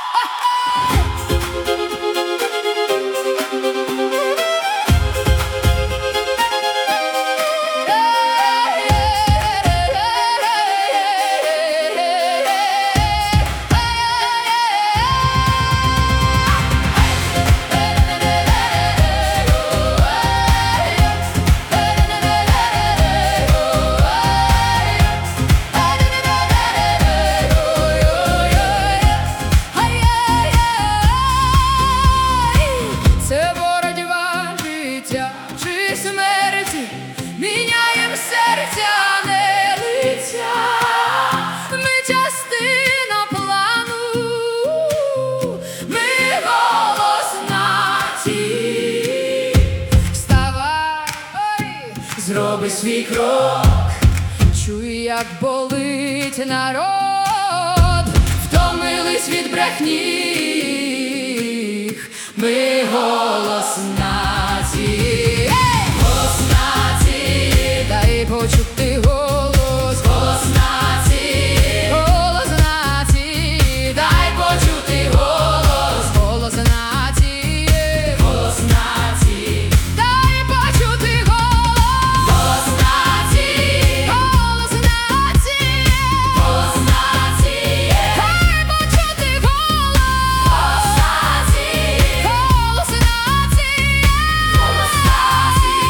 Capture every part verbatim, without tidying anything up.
Міняєм серця, не лиця. Ми частина плану, ми голос нації. Вставай, ой, зроби свій крок, чуй, як болить народ. Втомились від брехні, ми голос нації. Почути голос, голос нації, голос нації, дай почути голос, голос нації, голос нації, дай почути голос, голос нації, голос нації, голос нації, дай почути голос, голос нації, голос нації, голос нації.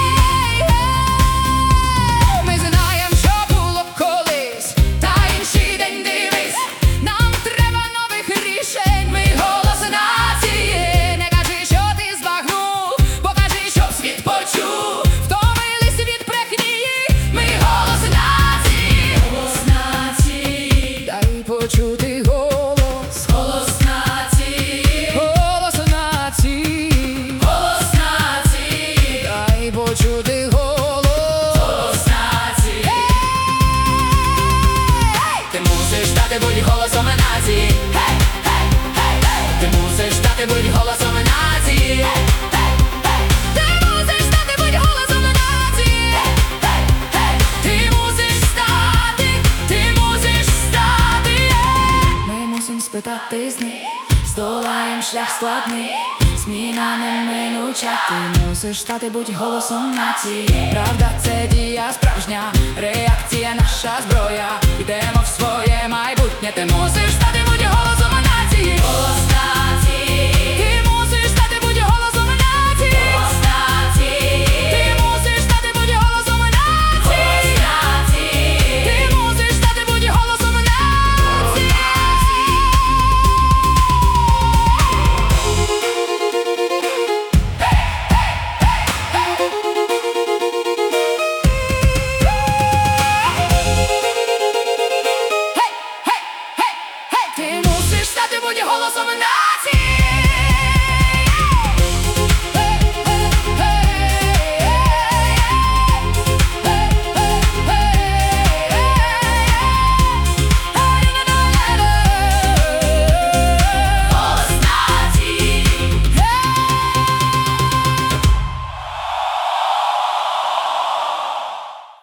Ми знаєм, що було колись, та інший день дивись. Нам треба нових рішень, ми голос нації. Не кажи, що ти збагнув, покажи, щоб світ почув. Втомились від брехні, ми голос нації. Голос нації, дай почути голос, голос нації, голос нації, голос нації, дай почути голос. Ти мусиш стати будь голосом нації. Хей, хей, хей, хей. Ти мусиш стати будь голосом нації. Хей, хей, хей. Ти мусиш стати будь голосом нації. Хей, хей, хей. Ти мусиш стати, ти мусиш стати. Ми мусим спитати з них, здолаєм шлях складний, зміна неминуча. Ти мусиш стати будь голосом нації. Правда — це дія справжня, реакція — наша зброя. Йдемо в своє майбутнє, ти мусиш стати